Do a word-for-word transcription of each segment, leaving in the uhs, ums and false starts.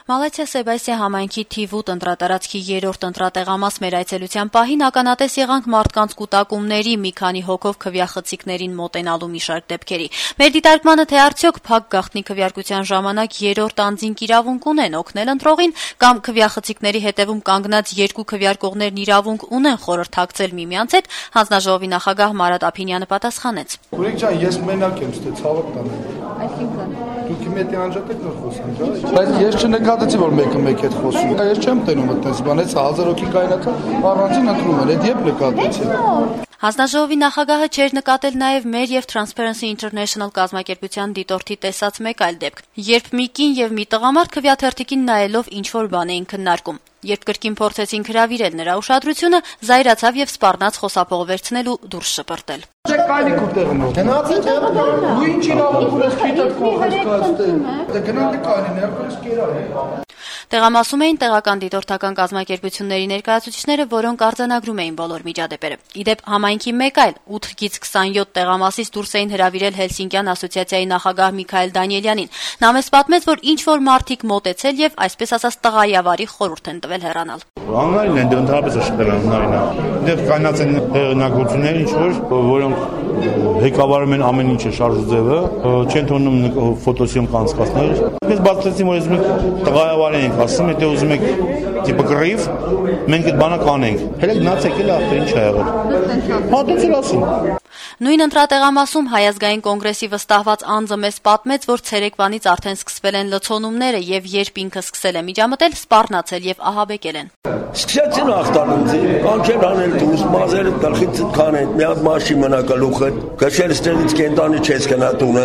Մալաթիա Սեբասի համայնքի թիվ ութ ընտրատարածքի երրորդ ընտրատեղամաս մեր այցելության պահին ականատես եղանք մարդկանց կուտակումների, մի քանի հոգով քվյախցիկներին մոտենալու մի շարք դեպքերի։ Մեր դիտարկմանը թե արդյոք փակ գաղտնի քվյարկության ժամանակ երրորդ անձինք իրավունք ունեն օգնել ընտրողին կամ քվյախցիկների հետևում կանգնած երկու քվյարկողներն իրավունք ունեն խորհրդակցել միմյանց հետ, հանձնաժողովի նախագահ Մարատ Ափինյանը պատասխանեց. Ուրեք ջան, ես մենակ եմ, ստե ցավոք տանեմ։ Այսինքն դուք իմ հետ անջատ եք նոր խոսում, ջա։ Բայց ես չնկատեցի, որ մեկը մեկ հետ խոսում։ Ես չեմ տենում այդպես բան, այս հազար հոգի կայնացա, առանցին ընտրում են, այդ երբ նկատեցի։ Հանձնաժողովի նախագահը չէր նկատել նաև մեր եւ Transparency International կազմակերպության դիտորդի տեսած մեկ այլ դեպք, երբ մի կին եւ մի տղամարդ քվյաթերթիկին նայելով ինչ-որ բան էին քննարկում։ Երբ կրկին փորձեցին հրավիրել նրա ուշադրությունը, զայրացավ եւ սպառնաց խոսափող վերցնելու դուրս շպրտել։ Չէ, կայնիկ ուտեղում ո՞վ։ Գնացի տեղը։ Ու ինչ իրավունք ունես քիթդ կողես կաստել։ Դե գնանք կայնին, երկրից կերա։ Տեղամասում էին տեղական դիտորդական կազմակերպությունների ներկայացուցիչները, որոնք արձանագրում էին բոլոր միջադեպերը։ Իդեպ համայնքի մեկ այլ ութ գիծ քսանյոթ տեղամասից դուրս էին հրավիրել Հելսինկյան ասոցիացիայի նախագահ Միքայել Դանիելյանին։ Նա մեզ պատմեց, որ ինչ որ մարդիկ մոտեցել եւ այսպես ասած տղայավարի խորհուրդ են տվել հեռանալ։ Անլայն են դեռ աշխատել անլայն։ Դեռ կանած են հեղինակություններ, ինչ որ որոնք ղեկավարում են ամեն ինչը շարժուձևը, չեն թողնում ֆոտոսիոմ կանցկացնել։ Մենք բացեցինք, որ ես մենք տղայավար ենք ասում, եթե ուզում եք տիպը կռիվ, մենք այդ բանը կանենք։ Հələ գնացեք էլ ախր ինչ ա եղել։ Հատուցել ասում։ Նույն ընտրատեղամասում Հայ ազգային կոնգրեսի վստահված անձը մեզ պատմեց, որ ցերեկվանից արդեն սկսվել են լցոնումները եւ երբ ինքը սկսել է միջամտել, սպառնացել եւ ահաբեկել են։ Սկսեցին ախտանունձի, կանքեր անել դուրս, մազերը գլխից կանեն, մի հատ մաշի մնա գլուխը, գշեր ստերից կենտանի չես գնա տունը։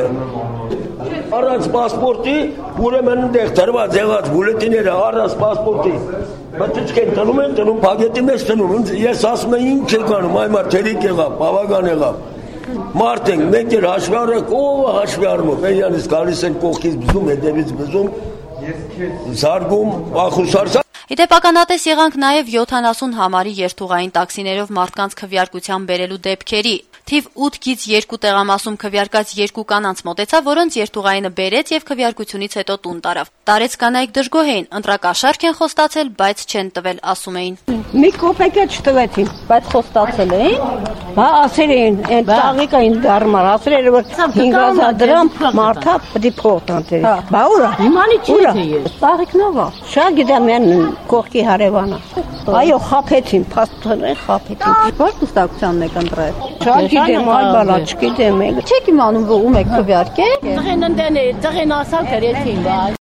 Առանց պասպորտի, ուրեմն այնտեղ դրված եղած բուլետիները առանց պասպորտի։ Բայց չեն տնում են, տնում փակետի մեջ տնում։ Ես ասում եմ ինչ եք անում, այ մարդ թերիկ եղավ, բավական եղավ։ Մարդ ենք, մենք էլ հաշվի առեք, ով է հաշվի առնում։ Էյանից գալիս են կողքից բզում, հետևից բզում, զարգում, ախուսարսա։ Իդեպ ականատես եղանք նաև յոթանասուն համարի երթուղային տաքսիներով մարդկանց քվյարկության բերելու դեպքերի։ Թիվ ութ գիծ երկու տեղամասում քվյարկած երկու կանանց մոտեցավ, որոնց երթուղայինը բերեց եւ քվյարկությունից հետո տուն տարավ։ Տարեց կանայք դժգոհ էին, ընտրակաշարք են խոստացել, բայց չեն տվել, ասում էին։ Մի կոպեկ էլ չտվեցին, բայց խոստացել էին։ Հա, ասել էին, այն տաղիկային դարմար, ասել էին, որ հինգ հազար դրամ մարդա պետք է փող տանտերի։ Բա ուրա։ Հիմանի չի է։ Տաղիկնով է։ Շատ գիտեմ են կողքի հարևանը։ Այո, խափեցին, փաստորեն խափեցին։ Որ կուստակցությանն եք ընտրել։ Շատ գիտեմ, այլ բանա չգիտեմ։ Չեք իմանում, որ ում եք քվյարկել։ Տղեն ընդեն է, տղեն ասալ գրեցին, բա։